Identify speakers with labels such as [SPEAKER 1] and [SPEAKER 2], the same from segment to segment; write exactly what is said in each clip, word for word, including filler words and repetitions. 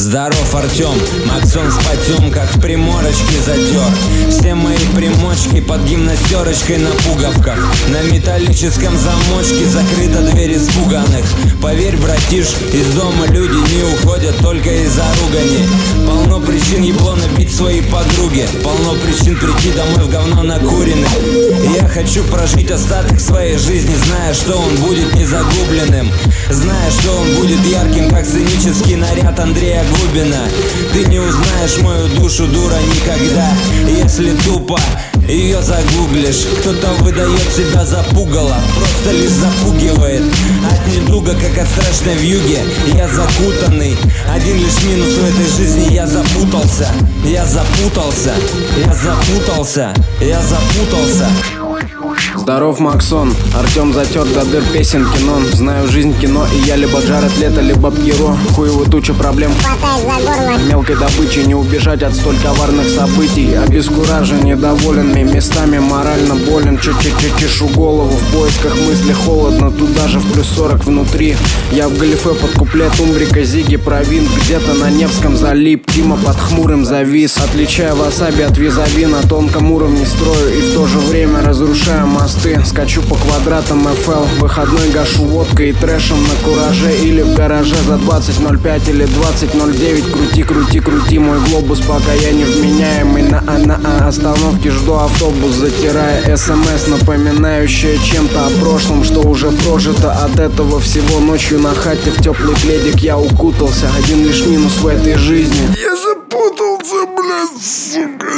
[SPEAKER 1] Здоров, Артем, Максон в потемках, приморочки затер. Все мои примочки под гимнастерочкой на пуговках. На металлическом замочке закрыта дверь испуганных. Поверь, братиш, из дома люди не уходят только из-за ругани. Полно причин ебло набить свои подруги. Полно причин прийти домой в говно накуренным. Я хочу прожить остаток своей жизни, зная, что он будет незагубленным, зная, что он будет ярким, как сценический наряд Андрея Губина. Ты не узнаешь мою душу, дура, никогда, если тупо ее загуглишь. Кто-то выдает себя за пугало, просто лишь запугивает. От недуга, как от страшной вьюги, я закутанный. Один лишь минус в этой жизни: я запутался, я запутался, я запутался, я запутался.
[SPEAKER 2] Здоров, Максон, Артем затер до дыр песен кино. Знаю жизнь кино, и я либо Джаред Лето, либо Пьеро. Хуевую тучу проблем
[SPEAKER 3] хватай за горло.
[SPEAKER 2] От мелкой добычи не убежать от столь коварных событий. Обескуражен, недоволен, местами морально болен. Чуть-чуть чешу голову в поисках мысли, холодно. Туда же в плюс сорок внутри. Я в галифе под куплет Умбрика, Зиги, Провин. Где-то на Невском залип, Тима под хмурым завис. Отличаю васаби от визави, на тонком уровне строю и в то же время разрушаю мосты. Скачу по квадратам эф эл, выходной гашу водкой и трэшем на кураже. Или в гараже за двадцать ноль пять или двадцать ноль девять. Крути, крути, крути мой глобус, пока я невменяемый. На а на а остановке жду автобус, затирая смс, напоминающее чем-то о прошлом, что уже прожито. От этого всего ночью на хате в теплый пледик я укутался. Один лишь минус в этой жизни:
[SPEAKER 4] я запутался, блядь, сука,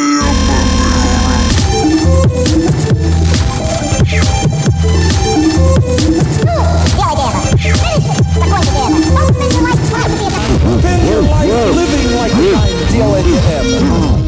[SPEAKER 5] Living like a time, делайте это.